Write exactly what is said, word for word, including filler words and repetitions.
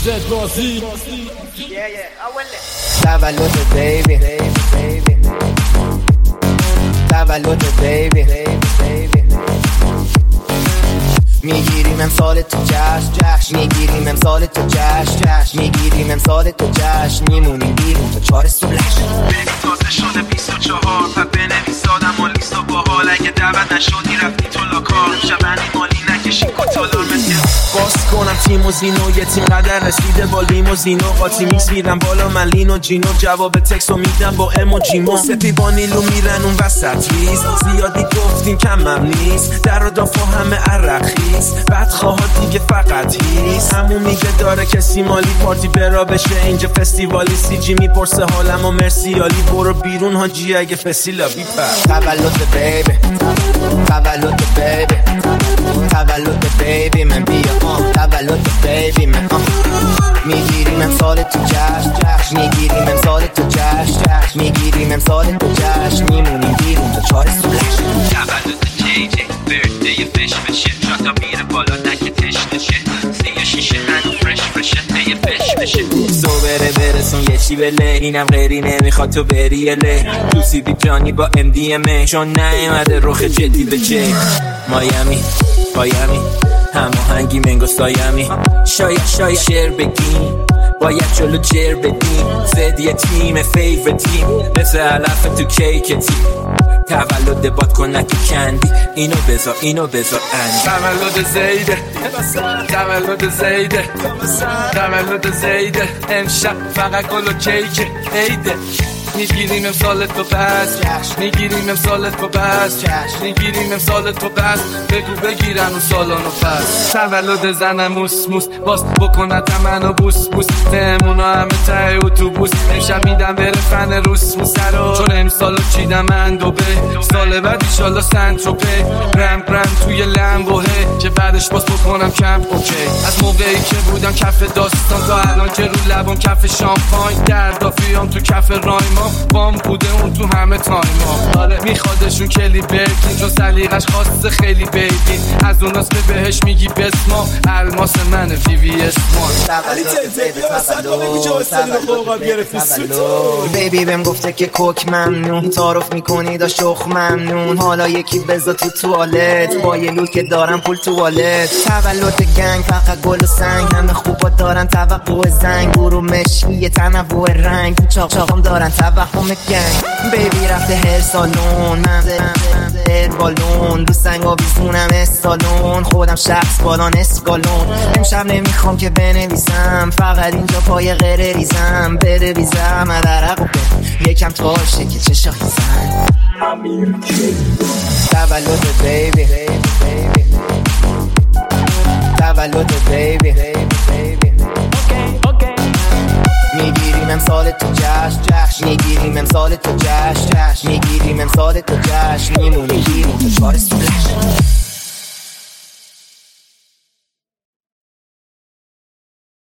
زد بازی تولد بیبی تولد بیبی میگیریم امسال تو جشن جشن میگیریم امسال تو جشن جشن میگیریم امسال تو جشن میمونیم بیرون تا چهار صبح لش ببین تازه شده بیست و چهار و بنویس آدم و لیست و باحال اگه دعوت نشدی رفتی تو لاکار شبنی مالی نکشی کتالار مثل باز کنم تیموزین و یه تیم قدر رسیده با لیموزین و قاطی میکس میرم بالا من لین و جینو جواب تکسو میدم با اموجیمو سپی با نیلو میرن اون وسط ریز زیادی گفتیم کمم نیست در و دافا همه عرقیز بدخواهات دیگه فقط هیست همون میگه داره کسی مالی پارتی برا بشه اینجا فستیوالی سی جی میپرسه حالم و مرسیالی برو بیرون هاجی اگه فسیلا بیپر تولد بیبی تولد بیبی تولد بیبی من بیا آن تولد بیبی من آن میگیریم امسال تو جشن جشن میگیریم امسال تو جشن جشن میگیریم امسال تو جشن میمونیم بیرون تا چهار صبح تولد جی جی برده فش بشه شاتا میره بالا نکه تشنه شه سیه شیشه هنو فرش فرشه یه فش بشه سو بره برسون یه چی بله اینم غیری نمیخواد تو بری اله دوسی بی جانی با ام دی ام ای چون نیومده رخ جدی به جی مایامی بایامی هماهنگی منگو سایامی شاید شاید شعر بگیم باید جلو جر بدیم زد یه تیم فیور تیم مثل علف تو کیک تیم تولد باد کنک کندی اینو بذار اینو بذار اندی تولد زیده تولد زیده تولد زیده امشب فقط گل و کیک عیده میگیریم امسال تو بس میگیریم امسال تو بس میگیریم امسال تو بس بگو بگیرن اون سالانو پس تولد زنم موس موس باز بکند منو بوس بوس تهمونا همه ته اتوبوس امشب میدم بره فن روس موسرا چون امسالو چیدم من دوبه سال بعد ایشالا سنتروپه رم رم توی لمبوهه که بعدش باز بکنم کمپ اوکی از موقعی که بودم کف داستان تا الان که رو لبم کف شامپاین دردافیام تو کف رایما بام بوده اون تو همه تایما آره میخوادشون کلی برکین چون سلیقش خاصه خیلی بیدین از اوناست که بهش میگی بسما الماس من وی وی اسمان بیبی بهم گفته که کوک ممنون تعارف میکنی دا شخ ممنون حالا یکی بذار تو توالت با یه لول که دارم پول توالت تولد گنگ فقط گل و سنگ همه خوبا دارن توقع زنگ برو مشکی تنوع رنگ چاق چاقم دارن توهم گنگ بیبی رفته هر سالون من هر بالون دو سنگ آویزونم استالون خودم شخص بالان اسکالون امشب نمیخوام که بنویسم فقط اینجا پای غره ریزم بره بیزم ادرق و به یکم تاشه که چه شاهی زن تولد بیبی تولد بیبی میگیریم امسال تو جشن جشن میگیریم امسال تو جشن جشن میگیریم امسال تو جشن میمونیم بیرون تا چهار صبح